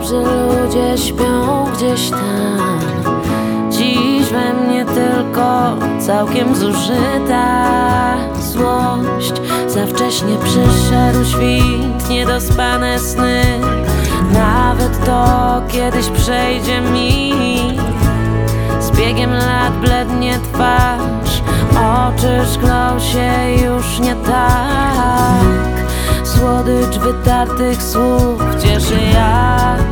Starzy ludzie śpią gdzieś tam. Dziś we mnie tylko całkiem zużyta złość. Za wcześnie przyszedł świt, niedospane sny. Nawet to kiedyś przejdzie mi. Z biegiem lat blednie twarz, oczy szklą się już nie tak. Słodycz wytartych słów cieszy jak